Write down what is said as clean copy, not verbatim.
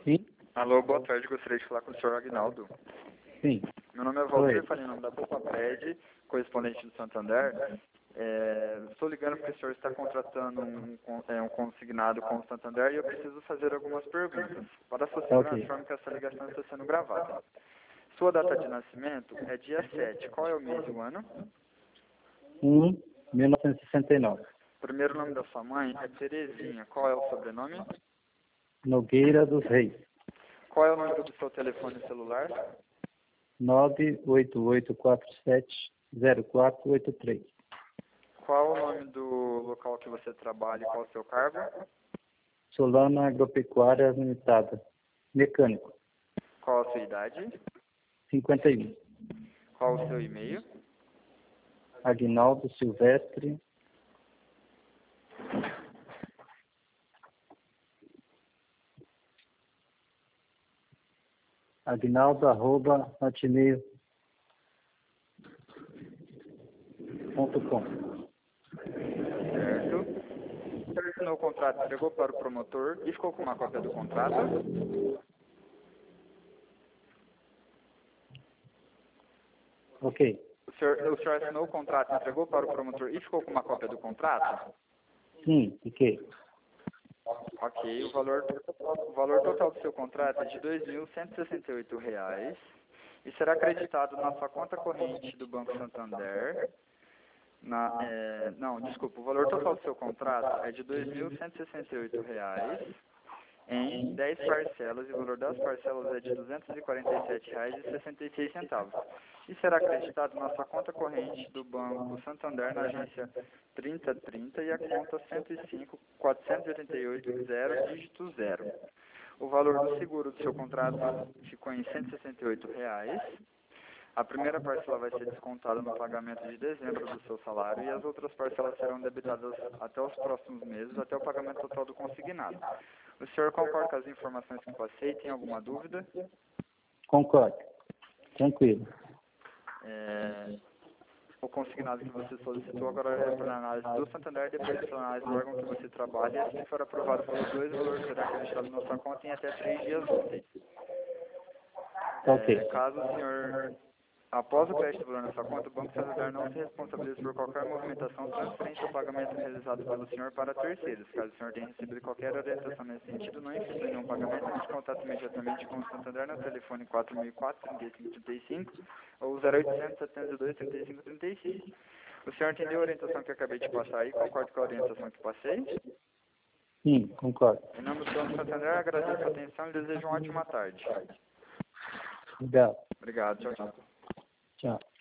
Sim? Alô, boa tarde. Gostaria de falar com o senhor Agnaldo. Sim. Meu nome é Walter, falei em nome da Pupapred, correspondente do Santander. Estou ligando porque o senhor está contratando um consignado com o Santander e eu preciso fazer algumas perguntas. Para a sua segurança, informe que essa ligação está sendo gravada. Sua data de nascimento é dia 7. Qual é o mês e o ano? 1969. O primeiro nome da sua mãe é Terezinha. Qual é o sobrenome? Nogueira dos Reis. Qual é o número do seu telefone celular? 988470483. Qual o nome do local que você trabalha e qual o seu cargo? Solana Agropecuária Limitada. Mecânico. Qual a sua idade? 51. Qual o seu e-mail? Agnaldo Silvestre. Agnaldo@hotmail.com. Certo. O senhor assinou o contrato, entregou para o promotor e ficou com uma cópia do contrato? Ok. O senhor assinou o contrato, entregou para o promotor e ficou com uma cópia do contrato? Sim, fiquei. Ok. O valor total do seu contrato é de R$ 2.168 e será acreditado na sua conta corrente do Banco Santander. O valor total do seu contrato é de R$ 2.168 em 10 parcelas e o valor das parcelas é de R$ 247,66. E será acreditado na sua conta corrente do Banco Santander na agência 3030 e a conta 105.488.0, dígito 0. O valor do seguro do seu contrato ficou em R$ 168. A primeira parcela vai ser descontada no pagamento de dezembro do seu salário e as outras parcelas serão debitadas até os próximos meses, até o pagamento total do consignado. O senhor concorda com as informações que passei? Tem alguma dúvida? Concordo. Tranquilo. O consignado que você solicitou agora é para análise do Santander, depois para análise do órgão que você trabalha, e assim for aprovado pelos dois, o valor será acreditado na sua conta em até 3 dias úteis. Ok. Caso o senhor, após o crédito do valor na sua conta, o Banco Santander não se responsabiliza por qualquer movimentação, transferência ou pagamento realizado pelo senhor para terceiros. Caso o senhor tenha recebido qualquer orientação nesse sentido, não efetue nenhum pagamento, entre em contato imediatamente com o Santander no telefone 4004-3535 ou 0800 702 3536. O senhor entendeu a orientação que eu acabei de passar aí? Concorda com a orientação que passei? Sim, concordo. Em nome do Banco Santander, agradeço a atenção e desejo uma ótima tarde. Obrigado. Obrigado. Tchau, tchau. Tchau.